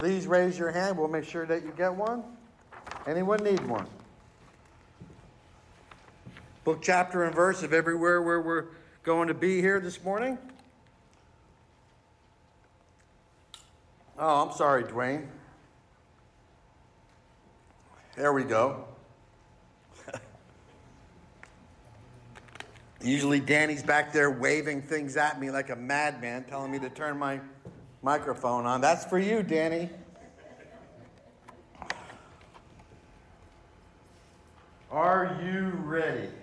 Please raise your hand. We'll make sure that you get one. Anyone need one? Book, chapter, and verse of everywhere where we're going to be here this morning. Oh, I'm sorry, Dwayne. There we go. Usually Danny's back there waving things at me like a madman, telling me to turn my microphone on. That's for you, Danny. Are you ready?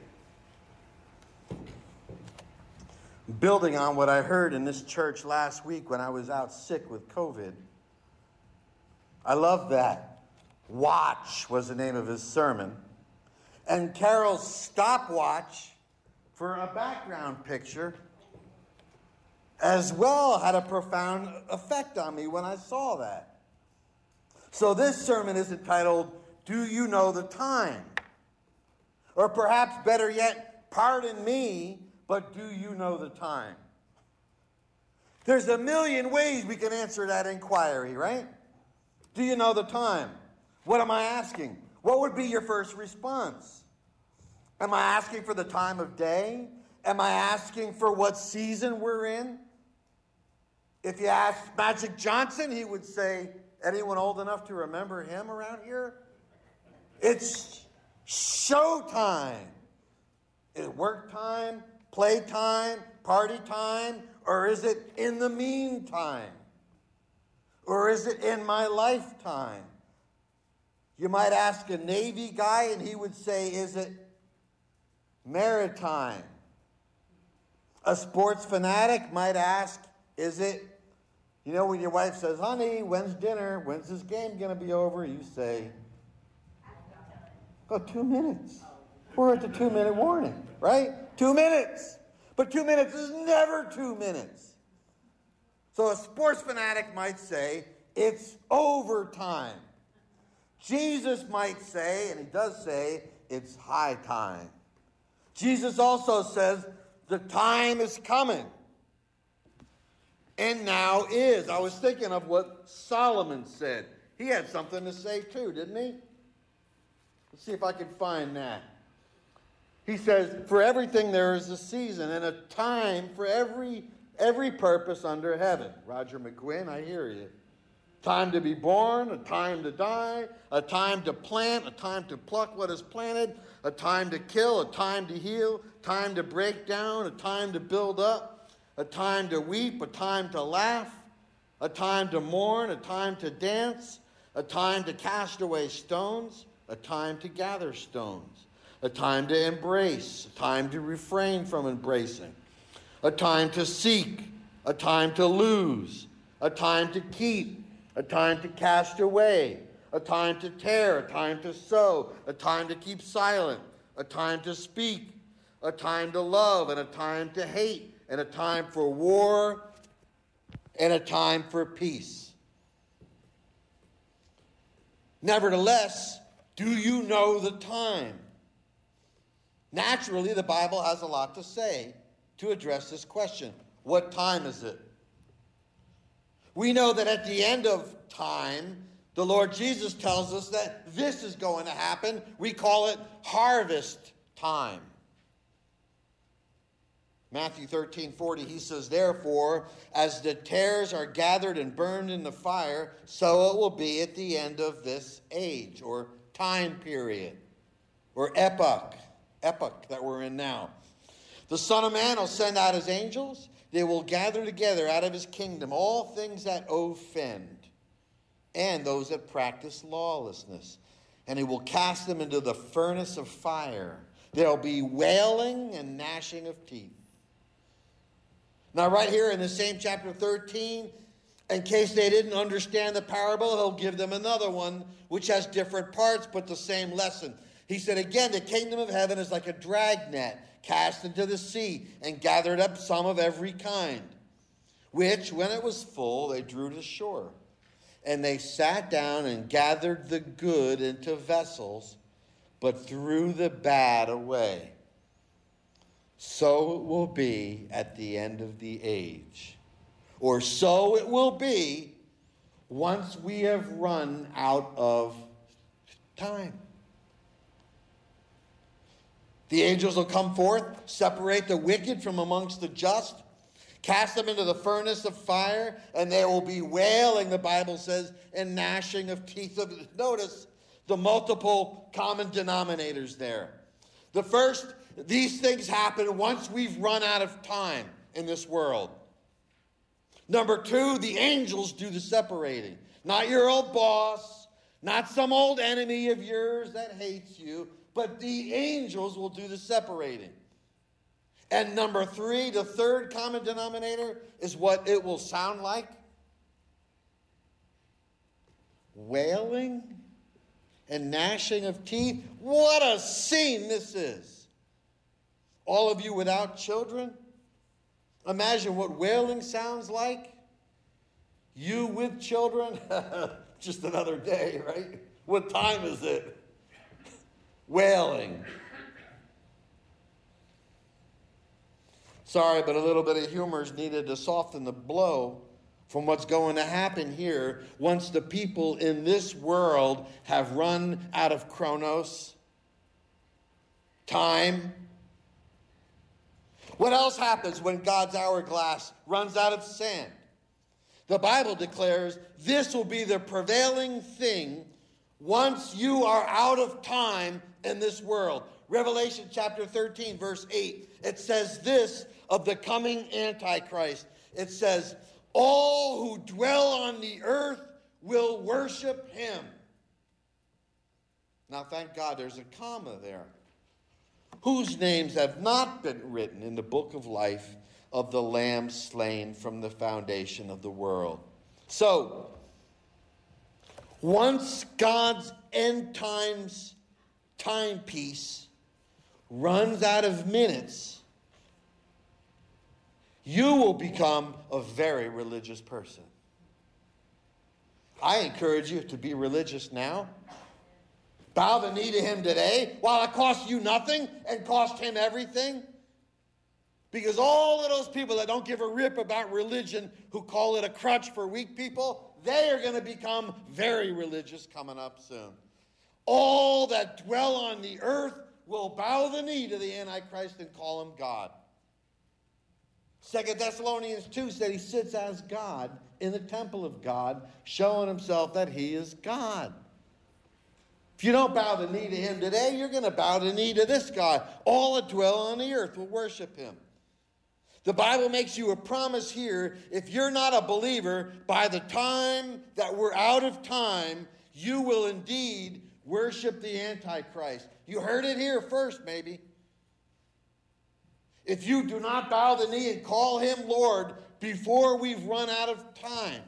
Building on what I heard in this church last week when I was out sick with COVID. I love that. Watch was the name of his sermon. And Carol's stopwatch for a background picture as well had a profound effect on me when I saw that. So this sermon is entitled, Do You Know the Time? Or perhaps better yet, Pardon Me, but do you know the time? There's a million ways we can answer that inquiry, right? Do you know the time? What am I asking? What would be your first response? Am I asking for the time of day? Am I asking for what season we're in? If you ask Magic Johnson, he would say, anyone old enough to remember him around here? It's showtime. Is it work time, play time, party time, or is it in the meantime? Or is it in my lifetime? You might ask a Navy guy and he would say, is it maritime? A sports fanatic might ask, is it, when your wife says, honey, when's dinner? When's this game going to be over? You say, 2 minutes. We're at the 2-minute warning, right? 2 minutes. But 2 minutes is never 2 minutes. So a sports fanatic might say, it's overtime. Jesus might say, and he does say, it's high time. Jesus also says, the time is coming. And now is. I was thinking of what Solomon said. He had something to say too, didn't he? Let's see if I can find that. He says, for everything there is a season and a time for every purpose under heaven. Roger McGuinn, I hear you. Time to be born, a time to die, a time to plant, a time to pluck what is planted, a time to kill, a time to heal, time to break down, a time to build up, a time to weep, a time to laugh, a time to mourn, a time to dance, a time to cast away stones, a time to gather stones, a time to embrace, a time to refrain from embracing, a time to seek, a time to lose, a time to keep, a time to cast away, a time to tear, a time to sow, a time to keep silent, a time to speak, a time to love, and a time to hate, and a time for war, and a time for peace. Nevertheless, do you know the time? Naturally, the Bible has a lot to say to address this question. What time is it? We know that at the end of time, the Lord Jesus tells us that this is going to happen. We call it harvest time. Matthew 13:40, he says, therefore, as the tares are gathered and burned in the fire, so it will be at the end of this age, or time period, or epoch that we're in now. The Son of Man will send out his angels. They will gather together out of his kingdom all things that offend and those that practice lawlessness. And he will cast them into the furnace of fire. There will be wailing and gnashing of teeth. Now right here in the same chapter 13, in case they didn't understand the parable, he'll give them another one which has different parts but the same lesson. He said, again, the kingdom of heaven is like a dragnet cast into the sea and gathered up some of every kind, which, when it was full, they drew to shore. And they sat down and gathered the good into vessels, but threw the bad away. So it will be at the end of the age. Or so it will be once we have run out of time. The angels will come forth, separate the wicked from amongst the just, cast them into the furnace of fire, and there will be wailing, the Bible says, and gnashing of teeth. Notice the multiple common denominators there. The first, these things happen once we've run out of time in this world. Number two, the angels do the separating. Not your old boss, not some old enemy of yours that hates you, but the angels will do the separating. And number three, the third common denominator is what it will sound like. Wailing and gnashing of teeth. What a scene this is. All of you without children, imagine what wailing sounds like. You with children, just another day, right? What time is it? Wailing. Sorry, but a little bit of humor is needed to soften the blow from what's going to happen here once the people in this world have run out of chronos, time. What else happens when God's hourglass runs out of sand? The Bible declares this will be the prevailing thing once you are out of time in this world. Revelation chapter 13, verse 8, it says this of the coming Antichrist. It says, all who dwell on the earth will worship him. Now, thank God there's a comma there. Whose names have not been written in the book of life of the Lamb slain from the foundation of the world. So, once God's end times timepiece runs out of minutes, you will become a very religious person. I encourage you to be religious now. Bow the knee to him today while it costs you nothing and cost him everything. Because all of those people that don't give a rip about religion, who call it a crutch for weak people, they are going to become very religious coming up soon. All that dwell on the earth will bow the knee to the Antichrist and call him God. 2 Thessalonians 2 said he sits as God in the temple of God, showing himself that he is God. If you don't bow the knee to him today, you're going to bow the knee to this God. All that dwell on the earth will worship him. The Bible makes you a promise here. If you're not a believer, by the time that we're out of time, you will indeed worship the Antichrist. You heard it here first, maybe. If you do not bow the knee and call him Lord before we've run out of time,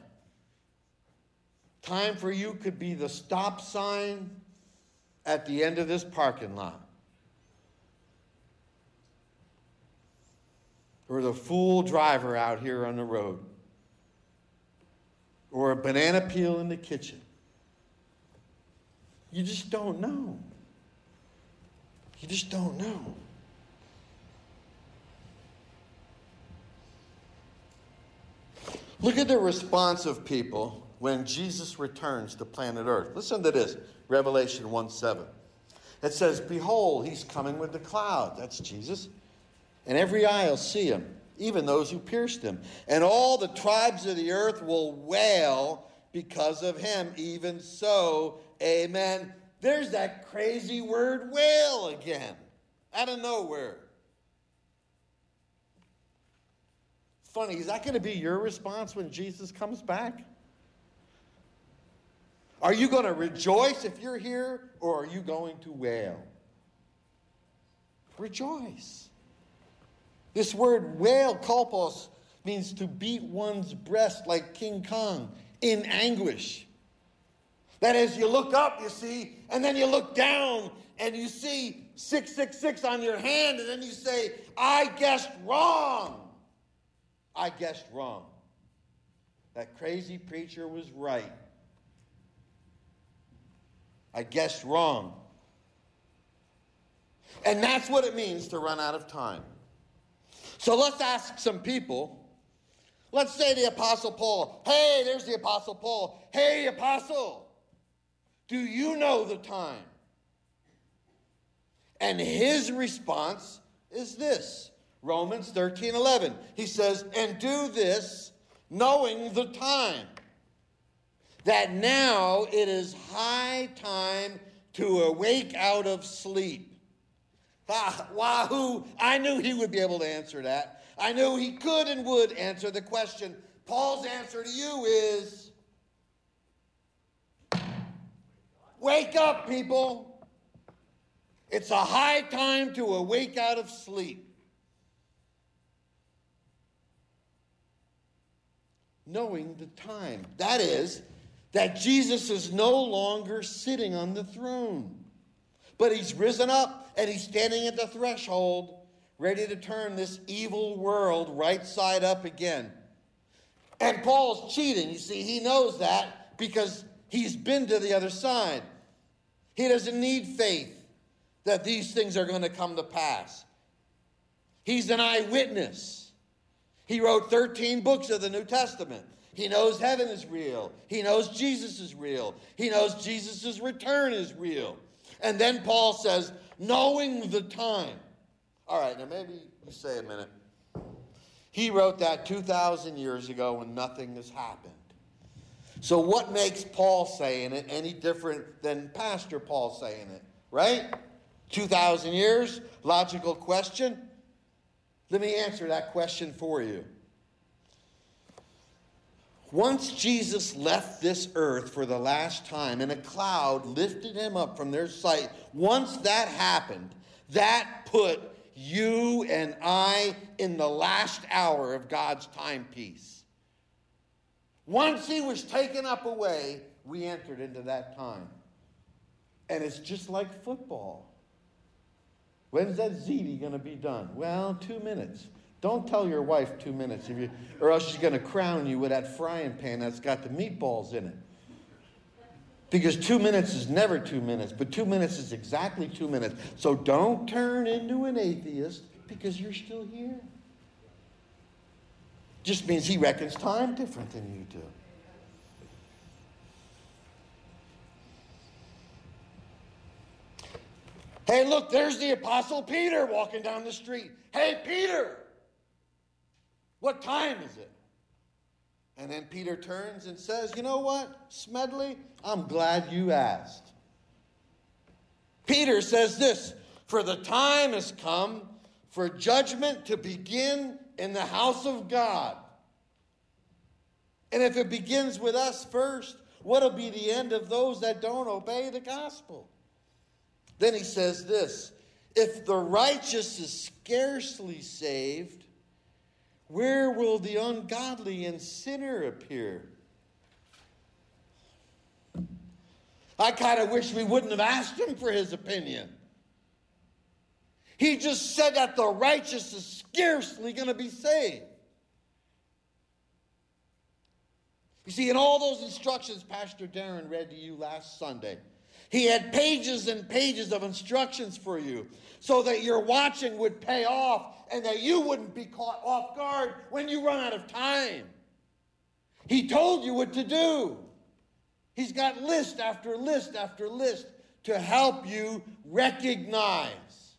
time for you could be the stop sign at the end of this parking lot, or the fool driver out here on the road, or a banana peel in the kitchen. You just don't know. You just don't know. Look at the response of people when Jesus returns to planet Earth. Listen to this, Revelation 1:7. It says, behold, he's coming with the cloud. That's Jesus. And every eye will see him, even those who pierced him. And all the tribes of the earth will wail because of him. Even so, amen. There's that crazy word wail again, out of nowhere. Funny, is that going to be your response when Jesus comes back? Are you going to rejoice if you're here, or are you going to wail? Rejoice. This word wail, kolpos, means to beat one's breast like King Kong in anguish. That is, you look up, you see, and then you look down and you see 666 on your hand, and then you say, I guessed wrong. I guessed wrong. That crazy preacher was right. I guessed wrong. And that's what it means to run out of time. So let's ask some people, Let's say the Apostle Paul. Hey, there's the Apostle Paul. Hey, Apostle, do you know the time? And his response is this. Romans 13:11. He says, and do this knowing the time, that now it is high time to awake out of sleep. Wahoo! I knew he would be able to answer that. I knew he could and would answer the question. Paul's answer to you is, wake up, people. It's a high time to awake out of sleep. Knowing the time. That is, that Jesus is no longer sitting on the throne, but he's risen up and he's standing at the threshold, ready to turn this evil world right side up again. And Paul's cheating. You see, he knows that because he's been to the other side. He doesn't need faith that these things are going to come to pass. He's an eyewitness. He wrote 13 books of the New Testament. He knows heaven is real. He knows Jesus is real. He knows Jesus' return is real. And then Paul says, knowing the time. All right, now maybe you say a minute. He wrote that 2,000 years ago when nothing has happened. So what makes Paul saying it any different than Pastor Paul saying it, right? 2,000 years, logical question. Let me answer that question for you. Once Jesus left this earth for the last time and a cloud lifted him up from their sight, once that happened, that put you and I in the last hour of God's timepiece. Once he was taken up away, we entered into that time. And it's just like football. When's that ziti going to be done? Well, 2 minutes. Don't tell your wife 2 minutes, or else she's going to crown you with that frying pan that's got the meatballs in it. Because 2 minutes is never 2 minutes, but 2 minutes is exactly 2 minutes. So don't turn into an atheist because you're still here. Just means he reckons time different than you do. Hey, look, there's the Apostle Peter walking down the street. Hey, Peter, what time is it? And then Peter turns and says, you know what, Smedley, I'm glad you asked. Peter says this, for the time has come for judgment to begin in the house of God. And if it begins with us first, what'll be the end of those that don't obey the gospel? Then he says this, if the righteous is scarcely saved, where will the ungodly and sinner appear? I kind of wish we wouldn't have asked him for his opinion. He just said that the righteous is scarcely going to be saved. You see, in all those instructions Pastor Darren read to you last Sunday, he had pages and pages of instructions for you so that your watching would pay off and that you wouldn't be caught off guard when you run out of time. He told you what to do. He's got list after list after list to help you recognize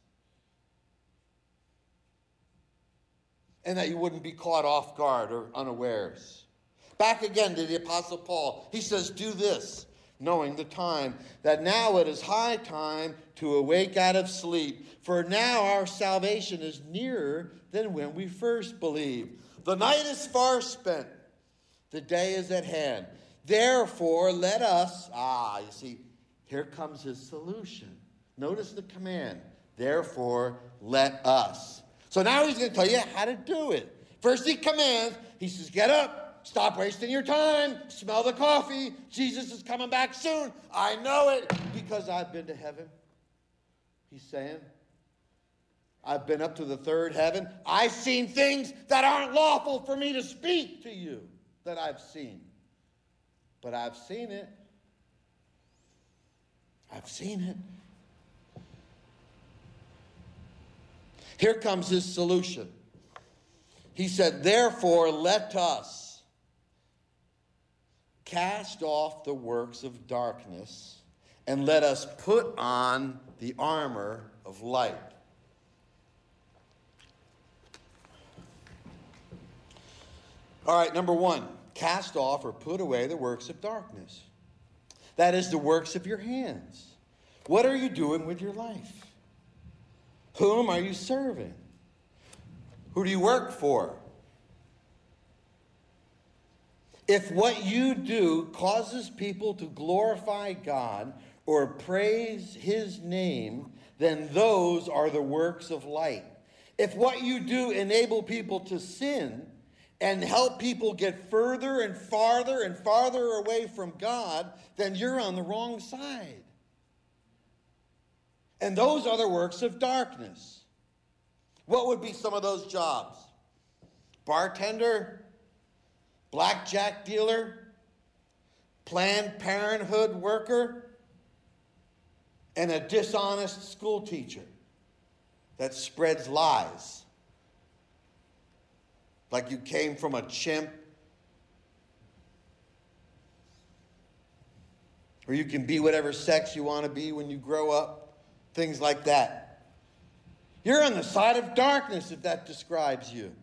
and that you wouldn't be caught off guard or unawares. Back again to the Apostle Paul. He says, do this, knowing the time, that now it is high time to awake out of sleep. For now our salvation is nearer than when we first believed. The night is far spent. The day is at hand. Therefore, let us, you see, here comes his solution. Notice the command. Therefore, let us. So now he's going to tell you how to do it. First he commands. He says, get up. Stop wasting your time. Smell the coffee. Jesus is coming back soon. I know it because I've been to heaven. He's saying, I've been up to the third heaven. I've seen things that aren't lawful for me to speak to you that I've seen. But I've seen it. I've seen it. Here comes his solution. He said, therefore, let us cast off the works of darkness and let us put on the armor of light. All right, number one, cast off or put away the works of darkness. That is the works of your hands. What are you doing with your life? Whom are you serving? Who do you work for? If what you do causes people to glorify God or praise his name, then those are the works of light. If what you do enable people to sin and help people get further and farther away from God, then you're on the wrong side. And those are the works of darkness. What would be some of those jobs? Bartender? Blackjack dealer? Planned Parenthood worker? And a dishonest school teacher that spreads lies. Like you came from a chimp. Or you can be whatever sex you want to be when you grow up. Things like that. You're on the side of darkness if that describes you.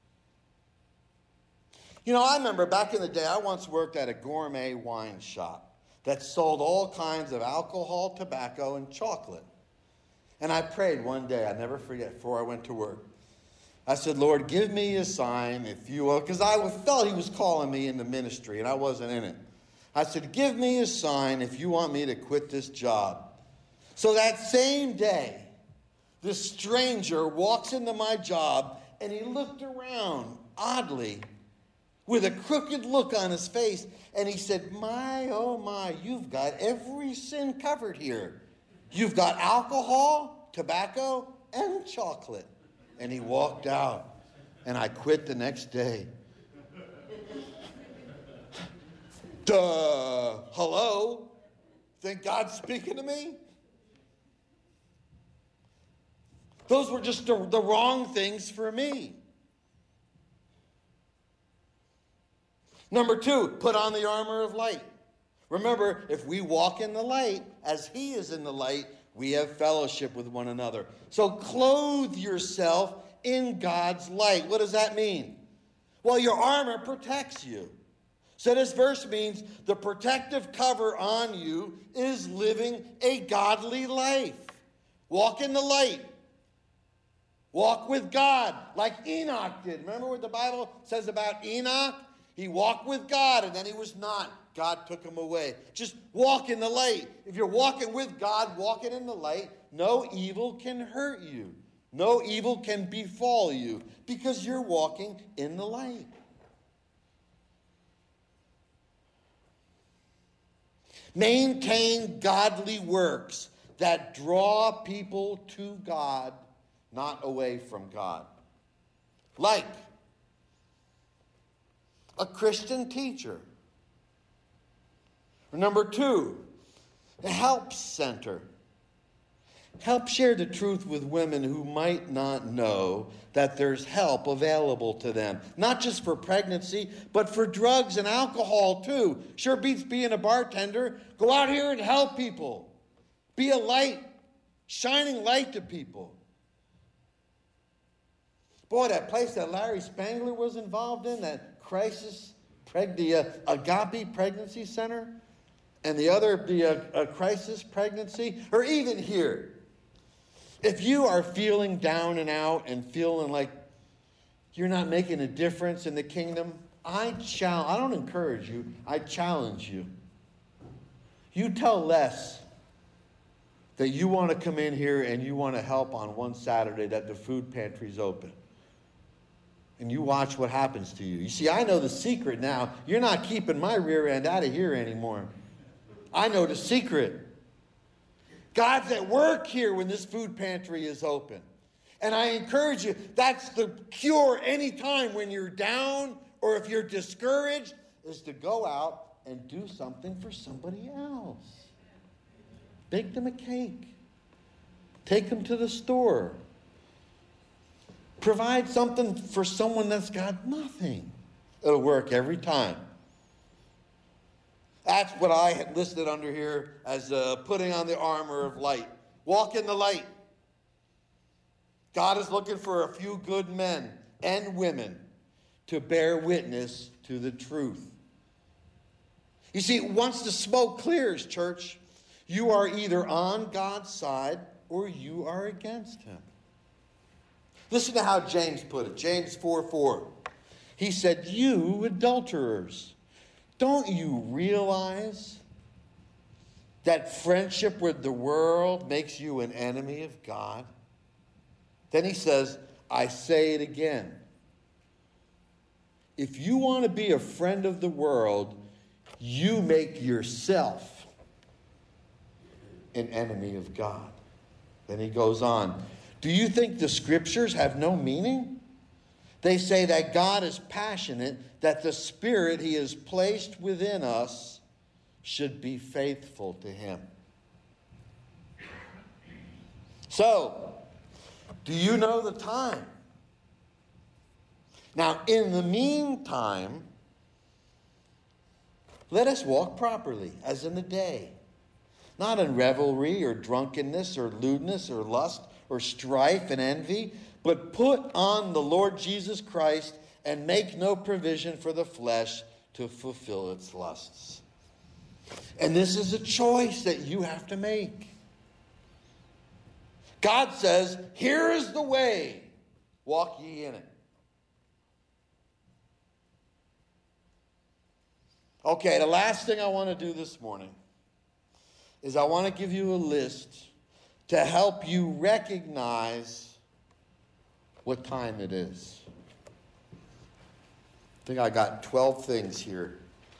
You know, I remember back in the day, I once worked at a gourmet wine shop that sold all kinds of alcohol, tobacco, and chocolate. And I prayed one day, I never forget, before I went to work. I said, Lord, give me a sign if you will, because I felt he was calling me into ministry, and I wasn't in it. I said, give me a sign if you want me to quit this job. So that same day, this stranger walks into my job, and he looked around oddly with a crooked look on his face, and he said, my, oh my, you've got every sin covered here. You've got alcohol, tobacco, and chocolate. And he walked out, and I quit the next day. Duh, hello? Think God's speaking to me? Those were just the wrong things for me. Number two, put on the armor of light. Remember, if we walk in the light, as he is in the light, we have fellowship with one another. So clothe yourself in God's light. What does that mean? Well, your armor protects you. So this verse means the protective cover on you is living a godly life. Walk in the light. Walk with God like Enoch did. Remember what the Bible says about Enoch? He walked with God and then he was not. God took him away. Just walk in the light. If you're walking with God, walking in the light, no evil can hurt you. No evil can befall you because you're walking in the light. Maintain godly works that draw people to God, not away from God. Like a Christian teacher. Number two, a help center. Help share the truth with women who might not know that there's help available to them. Not just for pregnancy, but for drugs and alcohol too. Sure beats being a bartender. Go out here and help people. Be a light, shining light to people. Boy, that place that Larry Spangler was involved in, that crisis, the Agape Pregnancy Center, and the other, the crisis pregnancy, or even here. If you are feeling down and out and feeling like you're not making a difference in the kingdom, I don't encourage you, I challenge you. You tell Les that you want to come in here and you want to help on one Saturday that the food pantry's open. And you watch what happens to you. You see, I know the secret now. You're not keeping my rear end out of here anymore. I know the secret. God's at work here when this food pantry is open. And I encourage you, that's the cure anytime when you're down or if you're discouraged, is to go out and do something for somebody else. Bake them a cake. Take them to the store. Provide something for someone that's got nothing. It'll work every time. That's what I had listed under here as putting on the armor of light. Walk in the light. God is looking for a few good men and women to bear witness to the truth. You see, once the smoke clears, church, you are either on God's side or you are against him. Listen to how James put it. James 4:4. He said, "You adulterers, don't you realize that friendship with the world makes you an enemy of God?" Then he says, "I say it again. If you want to be a friend of the world, you make yourself an enemy of God." Then he goes on, "Do you think the scriptures have no meaning? They say that God is passionate, that the Spirit he has placed within us should be faithful to him." So, do you know the time? Now, in the meantime, let us walk properly, as in the day, not in revelry or drunkenness or lewdness or lust or strife and envy, but put on the Lord Jesus Christ and make no provision for the flesh to fulfill its lusts. And this is a choice that you have to make. God says, "Here is the way, walk ye in it." Okay, the last thing I want to do this morning is I want to give you a list to help you recognize what time it is. I think I got 12 things here.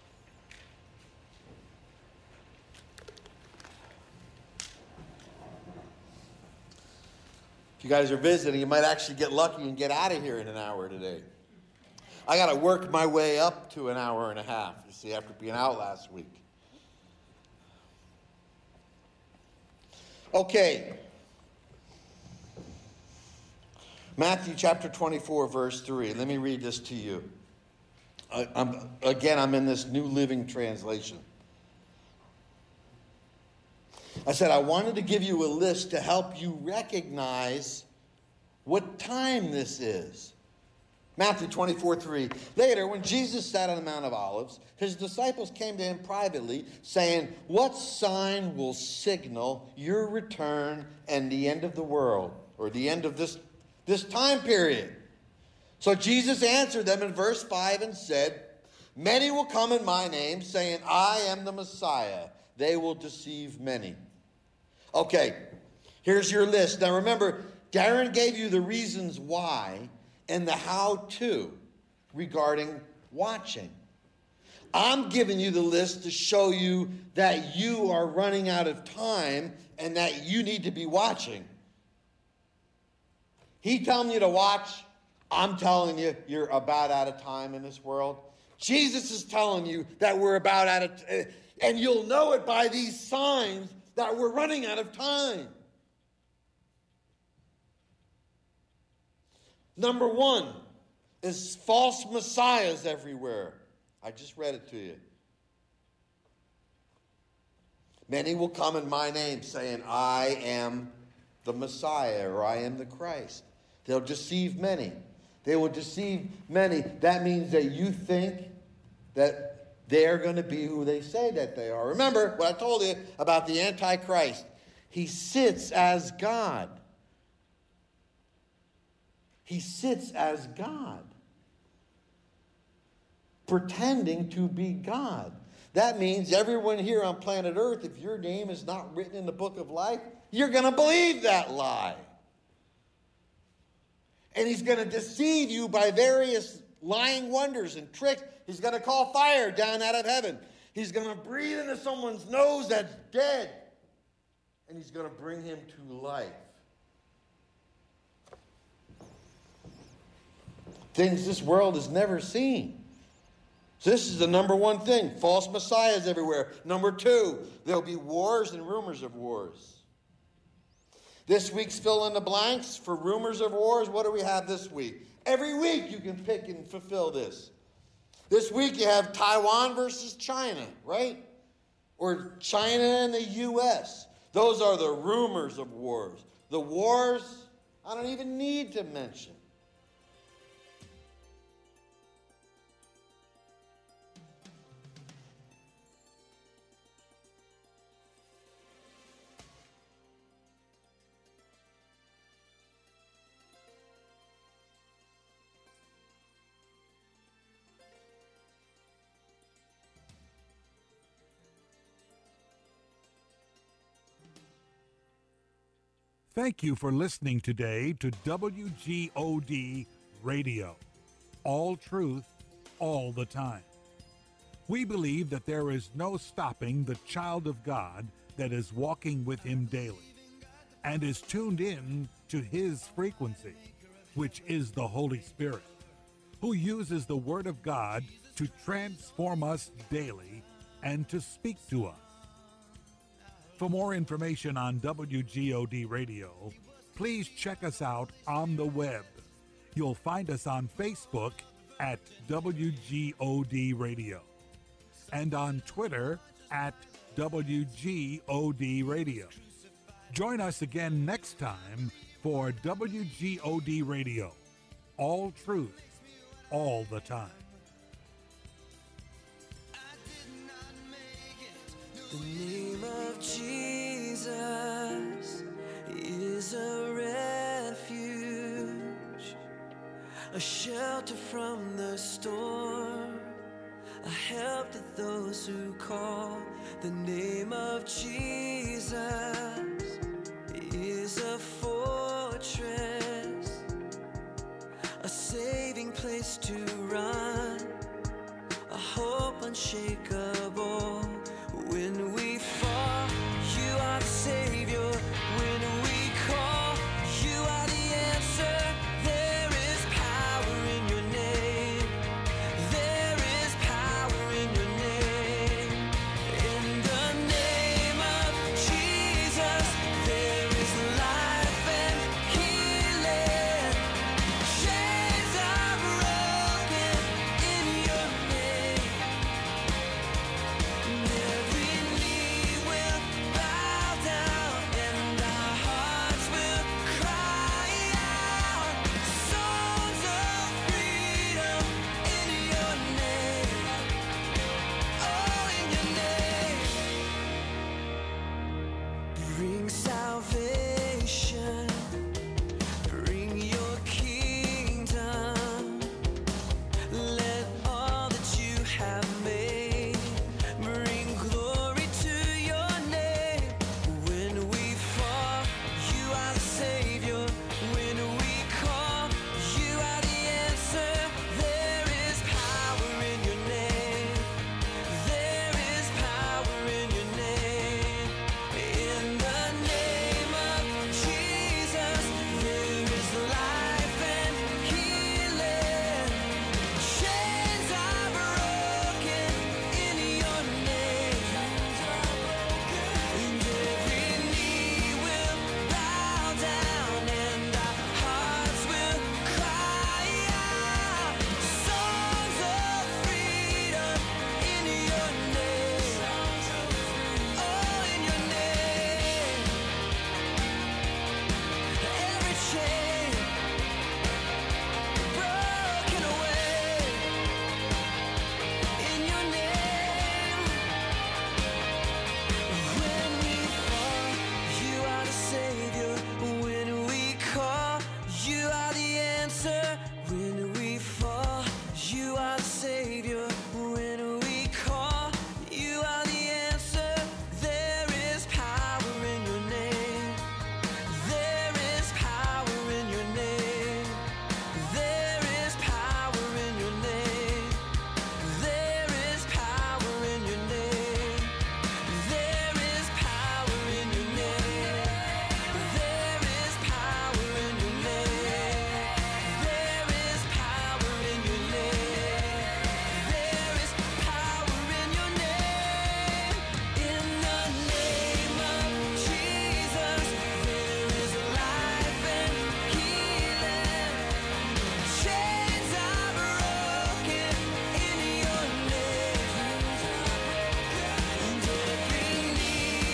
If you guys are visiting, you might actually get lucky and get out of here in an hour today. I got to work my way up to an hour and a half, you see, after being out last week. Okay. Matthew chapter 24, verse 3. Let me read this to you. I'm in this New Living Translation. I said I wanted to give you a list to help you recognize what time this is. Matthew 24:3. Later, when Jesus sat on the Mount of Olives, his disciples came to him privately, saying, "What sign will signal your return and the end of the world," or the end of this time period? So Jesus answered them in verse 5 and said, "Many will come in my name, saying, 'I am the Messiah.' They will deceive many." Okay, here's your list. Now remember, Darren gave you the reasons why and the how-to regarding watching. I'm giving you the list to show you that you are running out of time and that you need to be watching. He telling you to watch. I'm telling you, you're about out of time in this world. Jesus is telling you that we're about out of time. And you'll know it by these signs that we're running out of time. Number one is false messiahs everywhere. I just read it to you. Many will come in my name saying, "I am the Messiah," or "I am the Christ." They'll deceive many. They will deceive many. That means that you think that they're going to be who they say that they are. Remember what I told you about the Antichrist. He sits as God. He sits as God, pretending to be God. That means everyone here on planet Earth, if your name is not written in the book of life, you're going to believe that lie. And he's going to deceive you by various lying wonders and tricks. He's going to call fire down out of heaven. He's going to breathe into someone's nose that's dead. And he's going to bring him to life. Things this world has never seen. So this is the number one thing. False messiahs everywhere. Number two, there'll be wars and rumors of wars. This week's fill in the blanks for rumors of wars. What do we have this week? Every week you can pick and fulfill this. This week you have Taiwan versus China, right? Or China and the U.S. Those are the rumors of wars. The wars, I don't even need to mention. Thank you for listening today to WGOD Radio. All truth, all the time. We believe that there is no stopping the child of God that is walking with Him daily and is tuned in to His frequency, which is the Holy Spirit, who uses the Word of God to transform us daily and to speak to us. For more information on WGOD Radio, please check us out on the web. You'll find us on Facebook at WGOD Radio and on Twitter at WGOD Radio. Join us again next time for WGOD Radio. All truth, all the time. The name of Jesus is a refuge, a shelter from the storm, a help to those who call. The name of Jesus is a fortress, a saving place to run, a hope unshakable.